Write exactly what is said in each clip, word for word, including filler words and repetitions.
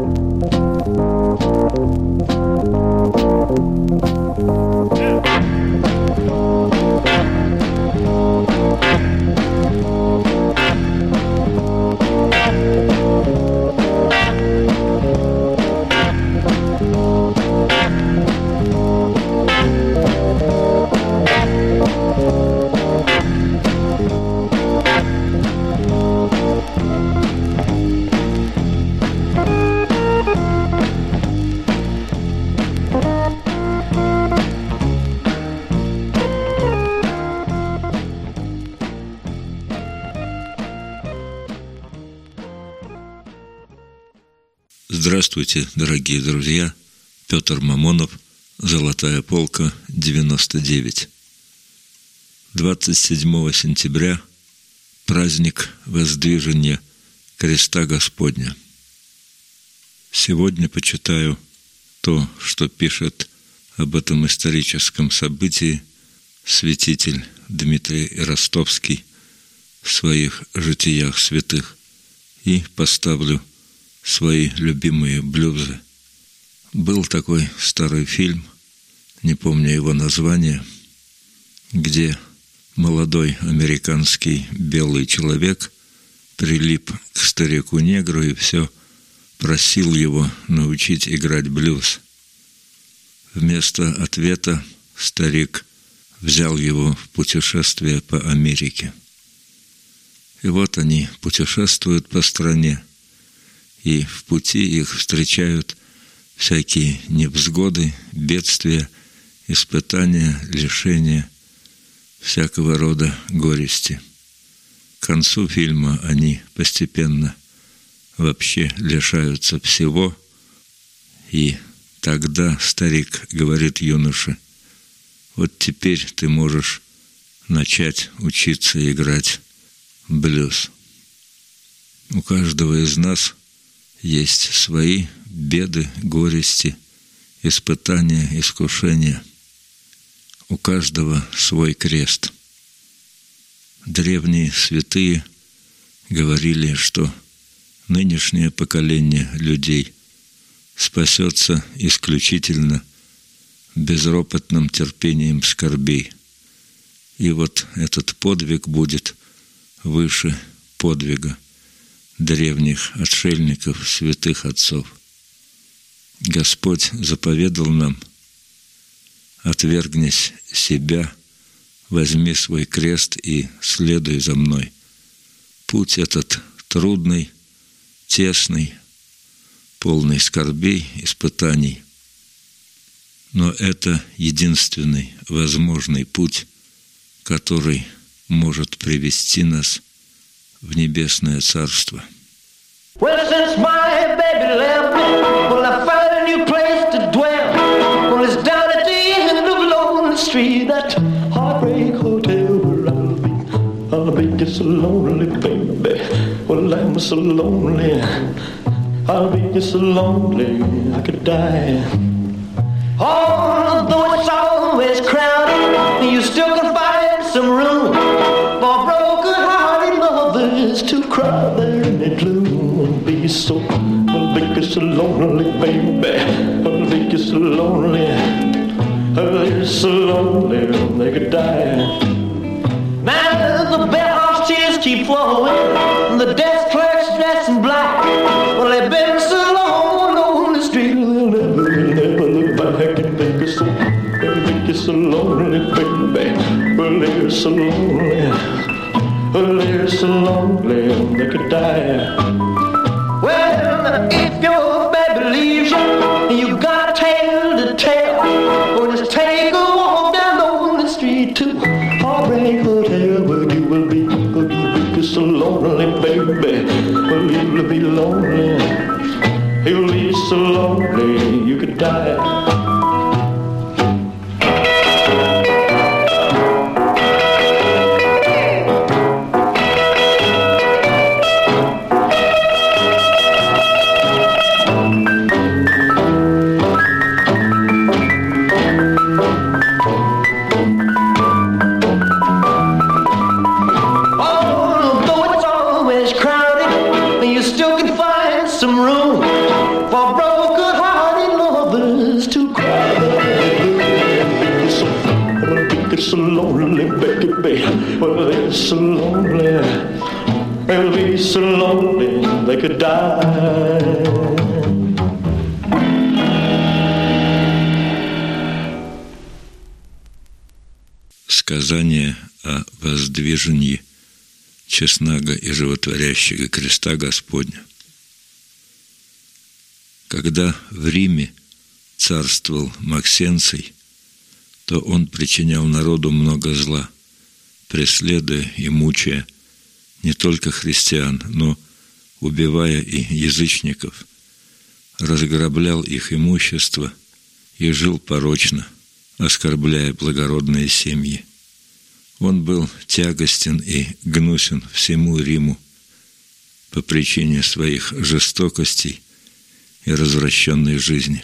Здравствуйте, дорогие друзья! Петр Мамонов, «Золотая полка», девяносто девять. двадцать седьмого сентября – праздник воздвижения Креста Господня. Сегодня почитаю то, что пишет об этом историческом событии святитель Дмитрий Ростовский в своих житиях святых, и поставлю свои любимые блюзы. Был такой старый фильм, не помню его название, где молодой американский белый человек прилип к старику-негру и все просил его научить играть блюз. Вместо ответа старик взял его в путешествие по Америке. И вот они путешествуют по стране, и в пути их встречают всякие невзгоды, бедствия, испытания, лишения, всякого рода горести. К концу фильма они постепенно вообще лишаются всего, и тогда старик говорит юноше: вот теперь ты можешь начать учиться играть блюз. У каждого из нас есть свои беды, горести, испытания, искушения. У каждого свой крест. Древние святые говорили, что нынешнее поколение людей спасется исключительно безропотным терпением скорбей. И вот этот подвиг будет выше подвига древних отшельников, святых отцов. Господь заповедал нам: «Отвергнись себя, возьми свой крест и следуй за мной». Путь этот трудный, тесный, полный скорбей, испытаний. Но это единственный возможный путь, который может привести нас в небесное царство. Well, since my baby left me, well, I found a new place to dwell. Well, it's down at the end of Lonely Street, that heartbreak hotel where I'll be. I'll be just so lonely, baby. Well, I'm so lonely. I'll be just so lonely, I could die. Although it's always crowded, you still can find some room for broken-hearted lovers to cry there in the gloom. Be so, well, be so lonely, baby. Well, be so lonely. Oh, you're so lonely, they could die. Now the bellhop's tears keep flowing, the desk clerk's dressed in black. Well, they've been so long on the street, they'll never, never look back and make us so, make you so lonely, baby. Well, they're so lonely, well, they're so lonely, they could die. Well, if your baby leaves you, you got a tale to tell. Or just take a walk down on the street to Heartbreak Hotel, where you will be, where you will be so lonely, baby. Well, you'll be lonely, you'll be so lonely, you could die. Some room for so lonely, Becky, babe. Well, they're so lonely. They'll be so lonely they could die. Сказание о воздвижении честного и животворящего креста Господня. Когда в Риме царствовал Максенций, то он причинял народу много зла, преследуя и мучая не только христиан, но убивая и язычников, разграблял их имущество и жил порочно, оскорбляя благородные семьи. Он был тягостен и гнусен всему Риму по причине своих жестокостей и развращенной жизни.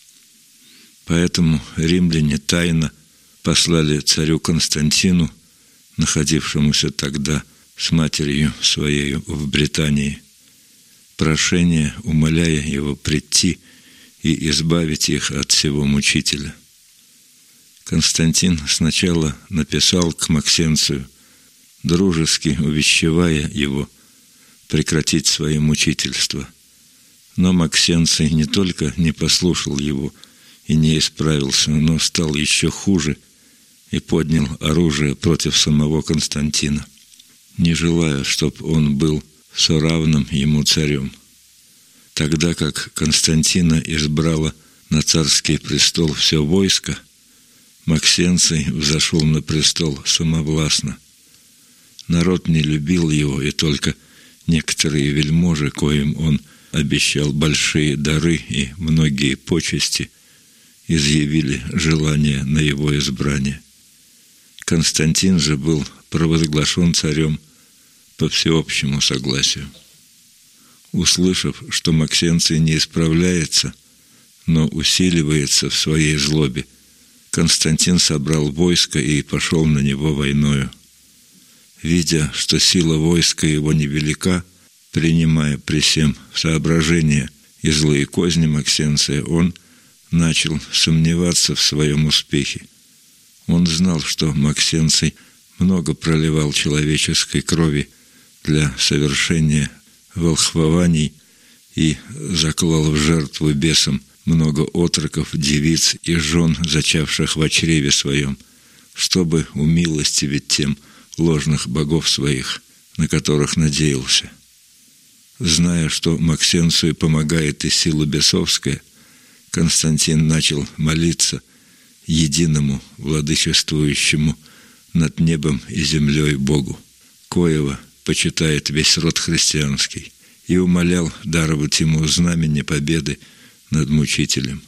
Поэтому римляне тайно послали царю Константину, находившемуся тогда с матерью своей в Британии, прошение, умоляя его прийти и избавить их от всего мучителя. Константин сначала написал к Максенцию, дружески увещевая его прекратить свои мучительства. Но Максенций не только не послушал его и не исправился, но стал еще хуже и поднял оружие против самого Константина, не желая, чтоб он был соравным ему царем. Тогда как Константина избрало на царский престол все войско, Максенций взошел на престол самовластно. Народ не любил его, и только некоторые вельможи, коим он обещал большие дары и многие почести, изъявили желание на его избрание. Константин же был провозглашен царем по всеобщему согласию. Услышав, что Максенций не исправляется, но усиливается в своей злобе, Константин собрал войско и пошел на него войною. Видя, что сила войска его невелика, принимая при сем соображения и злые козни Максенция, он начал сомневаться в своем успехе. Он знал, что Максенций много проливал человеческой крови для совершения волхвований и заклал в жертву бесам много отроков, девиц и жен, зачавших в чреве своем, чтобы умилостивить тем ложных богов своих, на которых надеялся. Зная, что Максенцию помогает и сила бесовская, Константин начал молиться единому, владычествующему над небом и землей Богу, коего почитает весь род христианский, и умолял даровать ему знамение победы над мучителем.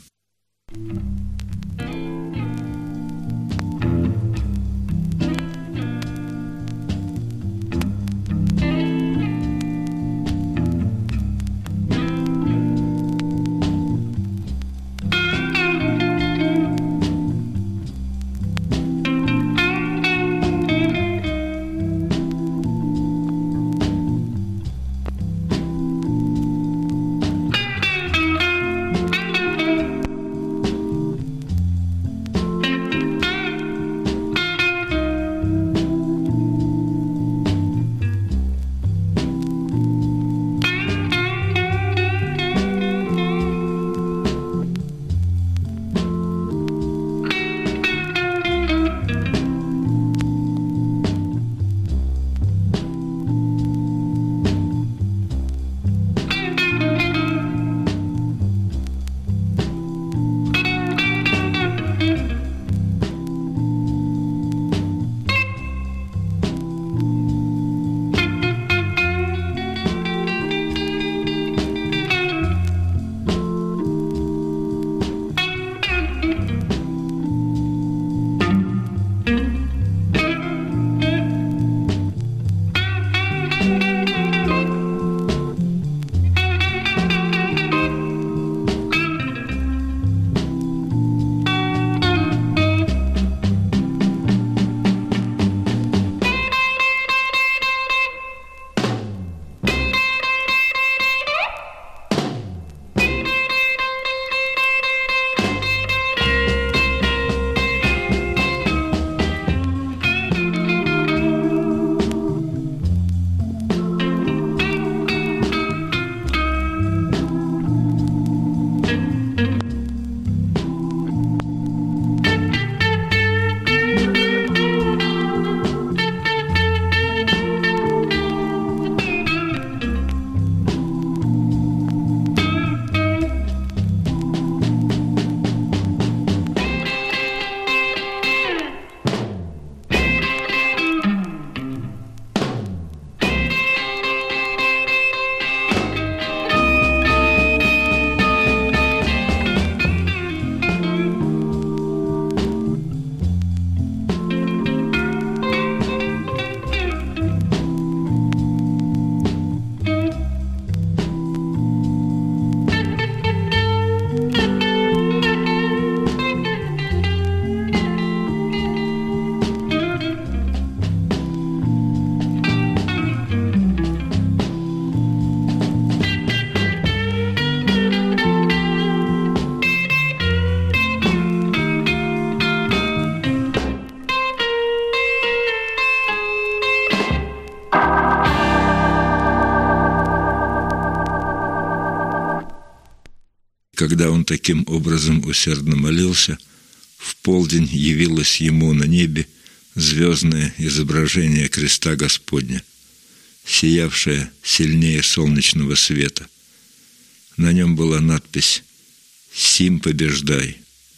Когда он таким образом усердно молился, в полдень явилось ему на небе звездное изображение креста Господня, сиявшее сильнее солнечного света. На нем была надпись «Сим побеждай».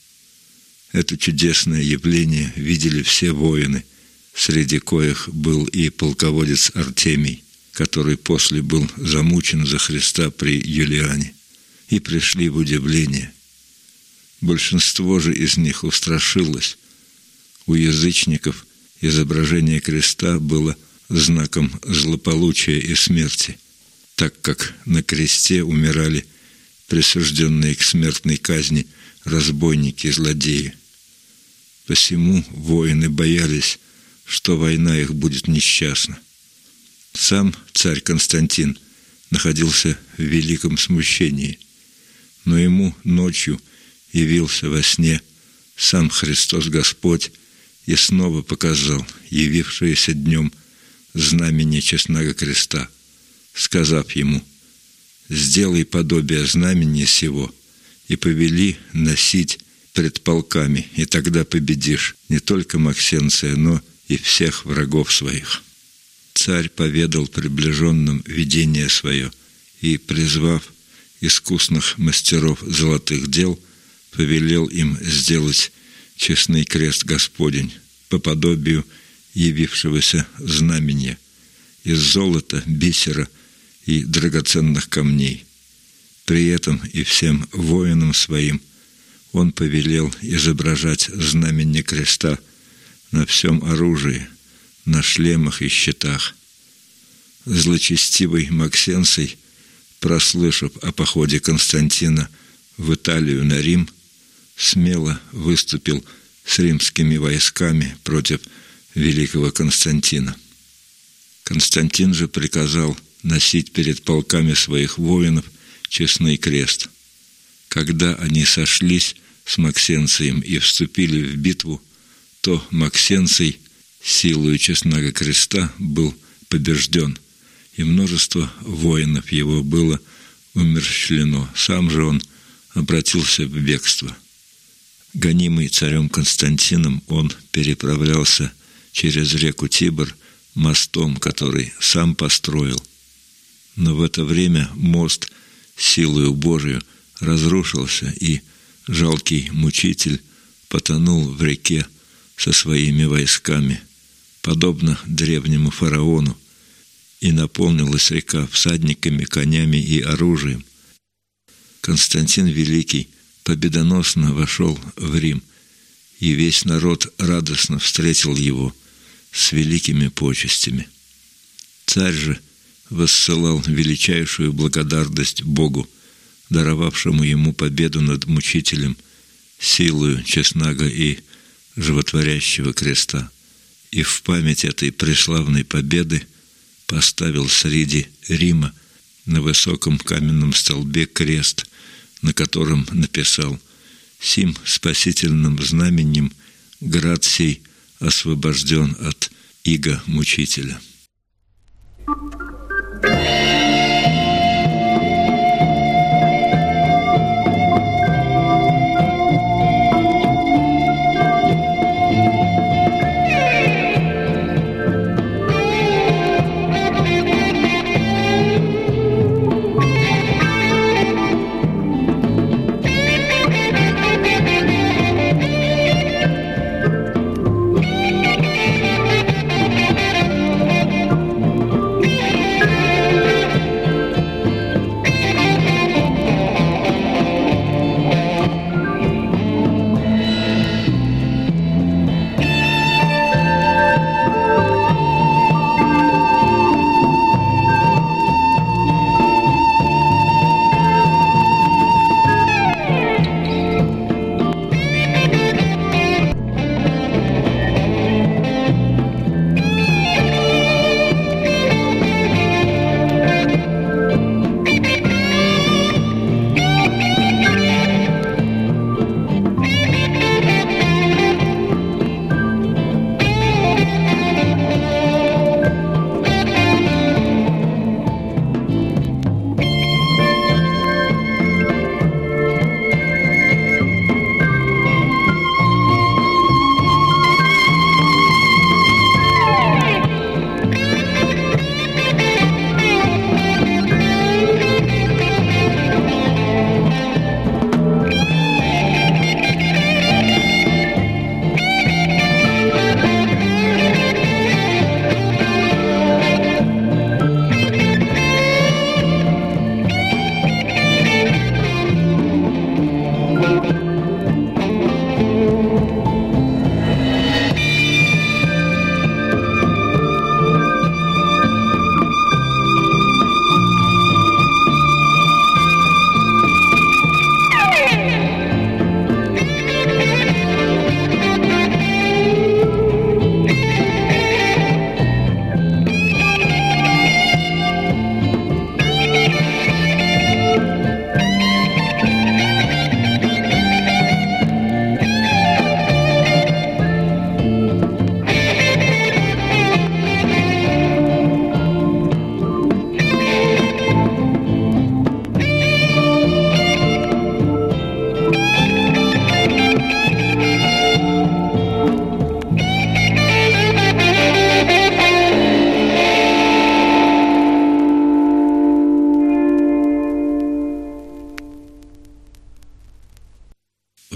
Это чудесное явление видели все воины, среди коих был и полководец Артемий, который после был замучен за Христа при Юлиане, и пришли в удивление. Большинство же из них устрашилось. У язычников изображение креста было знаком злополучия и смерти, так как на кресте умирали присужденные к смертной казни разбойники и злодеи. Посему воины боялись, что война их будет несчастна. Сам царь Константин находился в великом смущении, но ему ночью явился во сне сам Христос Господь и снова показал явившееся днем знамение честного креста, сказав ему: «Сделай подобие знамения сего и повели носить пред полками, и тогда победишь не только Максенция, но и всех врагов своих». Царь поведал приближенным видение свое и, призвав искусных мастеров золотых дел, повелел им сделать честный крест Господень по подобию явившегося знамения из золота, бисера и драгоценных камней. При этом и всем воинам своим он повелел изображать знамение креста на всем оружии, на шлемах и щитах. Злочестивый Максенций, прослышав о походе Константина в Италию на Рим, смело выступил с римскими войсками против великого Константина. Константин же приказал носить перед полками своих воинов честный крест. Когда они сошлись с Максенцием и вступили в битву, то Максенций силою честного креста был побежден, и множество воинов его было умерщвлено. Сам же он обратился в бегство. Гонимый царем Константином, он переправлялся через реку Тибр мостом, который сам построил. Но в это время мост силою Божию разрушился, и жалкий мучитель потонул в реке со своими войсками, подобно древнему фараону, и наполнилась река всадниками, конями и оружием. Константин Великий победоносно вошел в Рим, и весь народ радостно встретил его с великими почестями. Царь же воссылал величайшую благодарность Богу, даровавшему ему победу над мучителем силою честного и животворящего креста, и в память этой преславной победы поставил среди Рима на высоком каменном столбе крест, на котором написал: «Сим спасительным знаменем град сей освобожден от ига мучителя».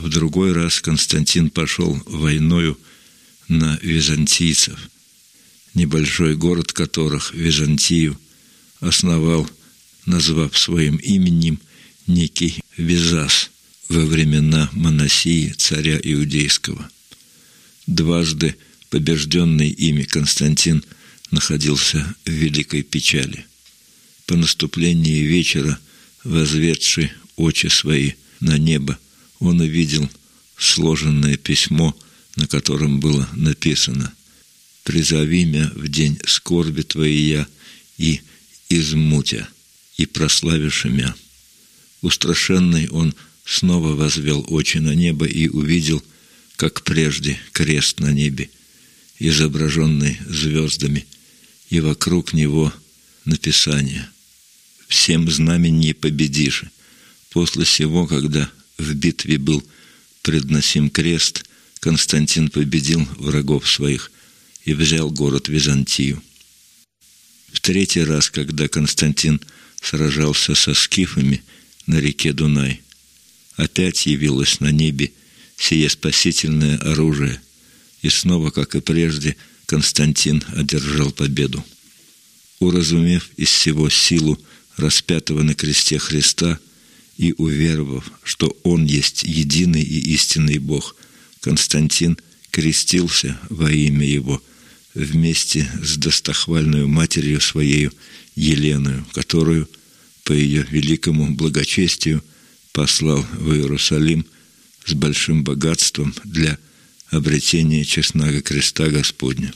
в другой раз Константин пошел войною на византийцев, небольшой город которых, Византию, основал, назвав своим именем, некий Визас во времена Манасии, царя Иудейского. Дважды побежденный ими Константин находился в великой печали. По наступлении вечера, возведший очи свои на небо, он увидел сложенное письмо, на котором было написано: «Призови мя в день скорби твоей и измутя, и прославишь мя». Устрашенный он снова возвел очи на небо и увидел, как прежде, крест на небе, изображенный звездами, и вокруг него написание: «Всем знаменье победишь». После сего, когда в битве был предносим крест, Константин победил врагов своих и взял город Византию. В третий раз, когда Константин сражался со скифами на реке Дунай, опять явилось на небе сие спасительное оружие, и снова, как и прежде, Константин одержал победу. Уразумев из всего силу распятого на кресте Христа и уверовав, что Он есть единый и истинный Бог, Константин крестился во имя Его вместе с достохвальную матерью своею Еленою, которую по ее великому благочестию послал в Иерусалим с большим богатством для обретения честного креста Господня.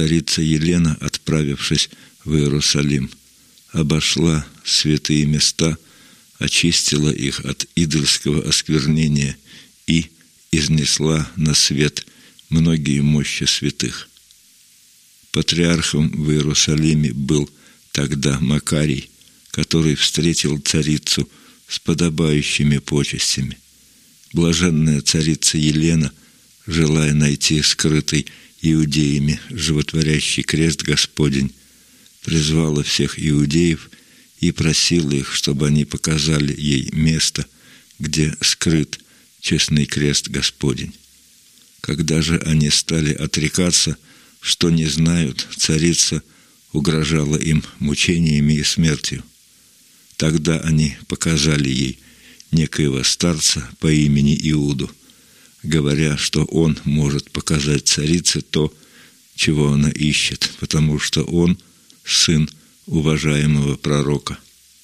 царица Елена, отправившись в Иерусалим, обошла святые места, очистила их от идольского осквернения и изнесла на свет многие мощи святых. Патриархом в Иерусалиме был тогда Макарий, который встретил царицу с подобающими почестями. Блаженная царица Елена, желая найти скрытый иудеями животворящий крест Господень, призвала всех иудеев и просила их, чтобы они показали ей место, где скрыт честный крест Господень. Когда же они стали отрекаться, что не знают, царица угрожала им мучениями и смертью. Тогда они показали ей некоего старца по имени Иуду, говоря, что он может показать царице то, чего она ищет, потому что он сын уважаемого пророка.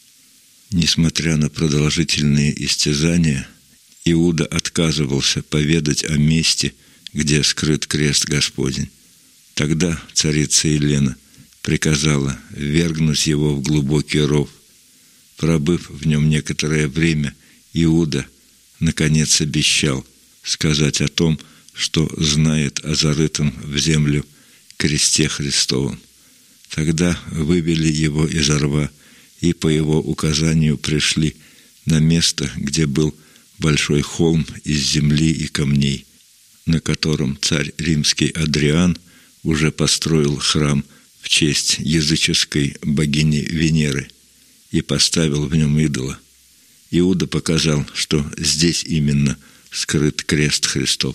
Несмотря на продолжительные истязания, Иуда отказывался поведать о месте, где скрыт крест Господень. Тогда царица Елена приказала ввергнуть его в глубокий ров. Пробыв в нем некоторое время, Иуда наконец обещал сказать о том, что знает о зарытом в землю кресте Христовом. Тогда вывели его из рва и по его указанию пришли на место, где был большой холм из земли и камней, на котором царь римский Адриан уже построил храм в честь языческой богини Венеры и поставил в нем идола. Иуда показал, что здесь именно скрыт крест Христов.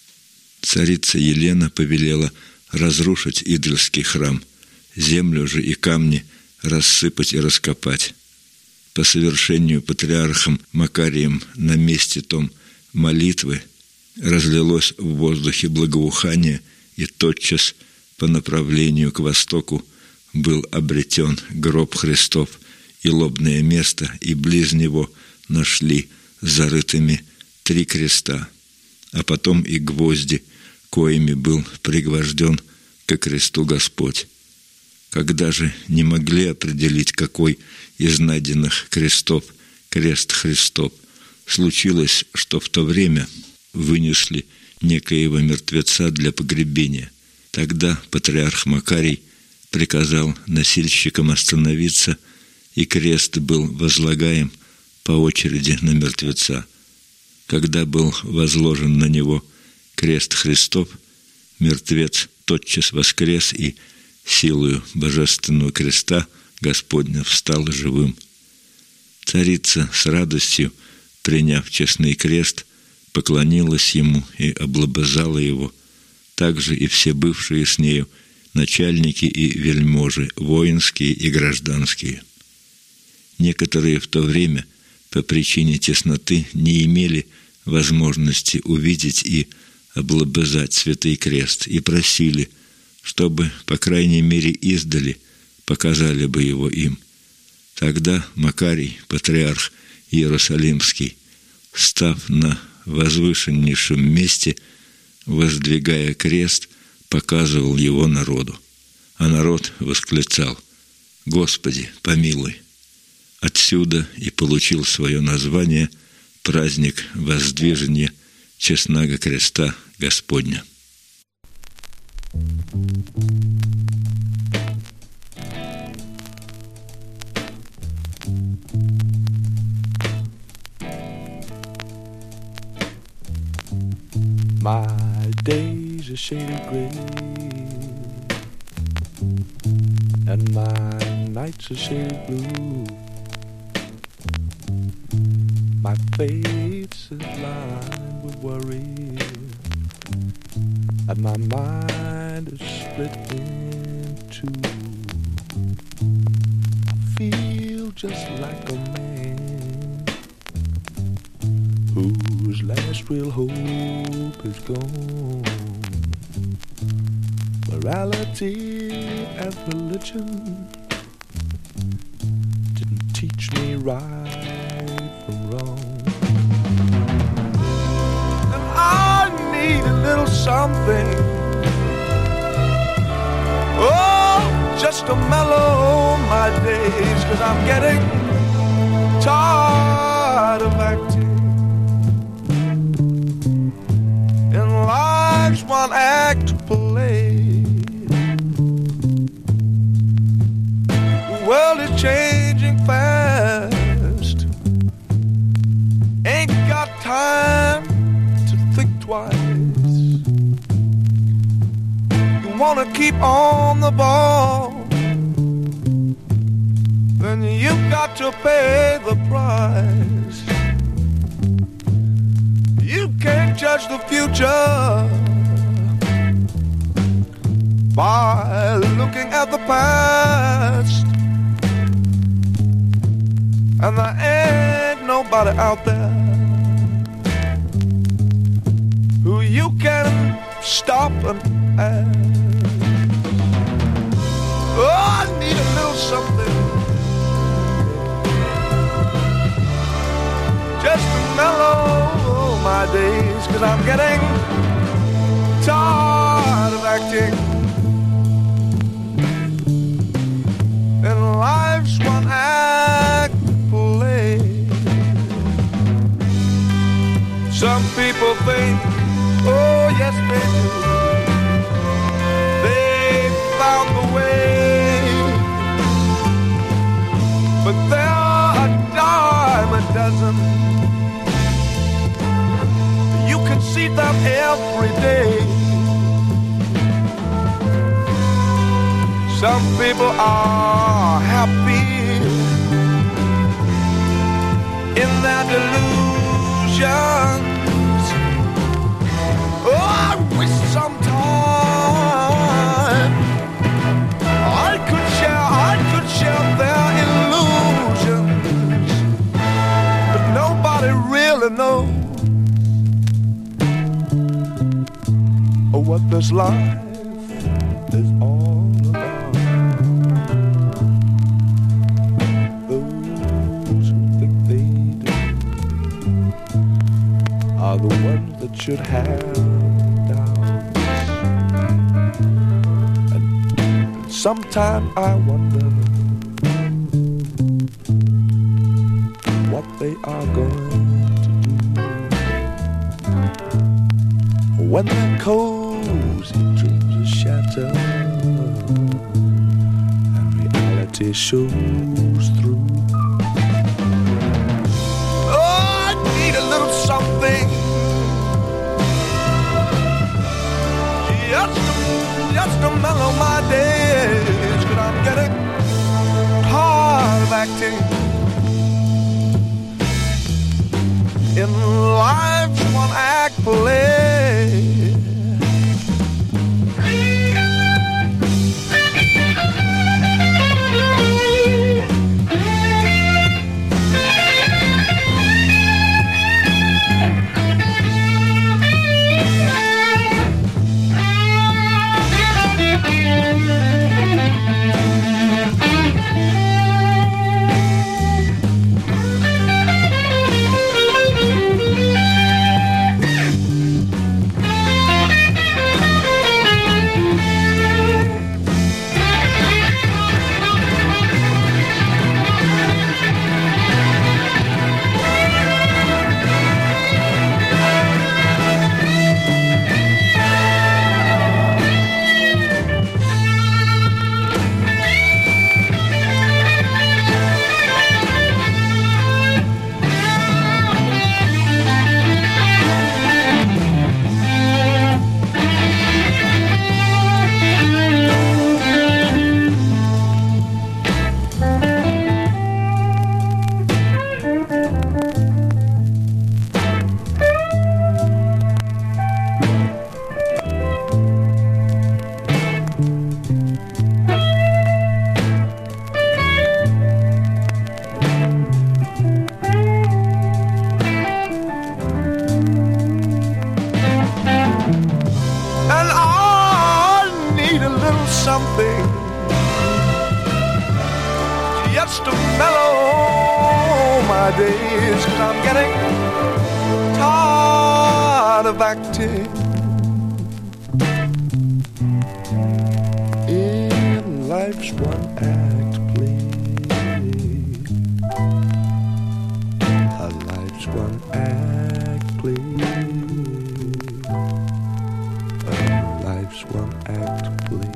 Царица Елена повелела разрушить идольский храм, землю же и камни рассыпать и раскопать. По совершению патриархом Макарием на месте том молитвы разлилось в воздухе благоухание, и тотчас по направлению к востоку был обретен гроб Христов и лобное место, и близ него нашли зарытыми три креста, а потом и гвозди, коими был пригвожден ко кресту Господь. Когда же не могли определить, какой из найденных крестов крест Христов, случилось, что в то время вынесли некоего мертвеца для погребения. Тогда патриарх Макарий приказал носильщикам остановиться, и крест был возлагаем по очереди на мертвеца. Когда был возложен на него крест Христов, мертвец тотчас воскрес и силою божественного креста Господня встал живым. Царица с радостью, приняв честный крест, поклонилась ему и облобызала его, также и все бывшие с нею начальники и вельможи, воинские и гражданские. Некоторые в то время по причине тесноты не имели возможности увидеть и облобызать святый крест и просили, чтобы, по крайней мере, издали показали бы его им. Тогда Макарий, патриарх Иерусалимский, став на возвышеннейшем месте, воздвигая крест, показывал его народу. А народ восклицал: «Господи, помилуй!» Отсюда и получил свое название праздник воздвижения честного креста Господня. My days are shaded gray, and my nights are shaded blue. My face is lined with worry, and my mind is split in two. I feel just like a man whose last real hope is gone. Morality and religion didn't teach me right from wrong, and I need a little something just to mellow my days, 'cause I'm getting tired of acting in life's one act play. The world is changing fast, ain't got time to think twice. You wanna keep on the ball, then you've got to pay the price. You can't judge the future by looking at the past. And there ain't nobody out there who you can stop and ask. Oh, I need a little something just to mellow my days, 'cause I'm getting tired of acting in life's one act play. Some people think, oh yes they do, they found the way, but there are a dime a dozen. You can see them every day. Some people are happy in their delusions. Oh, I wish sometime I could share, I could share their illusions, but nobody really knows what this life is all about. Those who think they do are the ones that should have doubts. And, and sometimes I wonder what they are going to do when they're cold dreams are shattered and reality shows through. Oh, I need a little something just to, just to mellow my days, 'cause I'm getting tired of acting in life's one act play. something just to mellow my days, 'cause I'm getting tired of acting in life. life's one act play. A life's one act play. A life's one act play.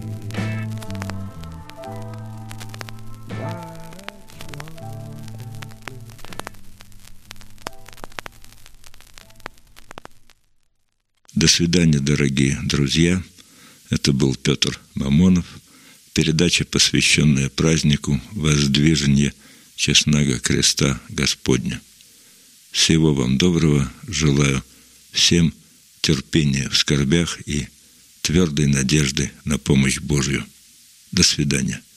До свидания, дорогие друзья. Это был Петр Мамонов. Передача, посвященная празднику воздвижения честного креста Господня. Всего вам доброго. Желаю всем терпения в скорбях и твердой надежды на помощь Божью. До свидания.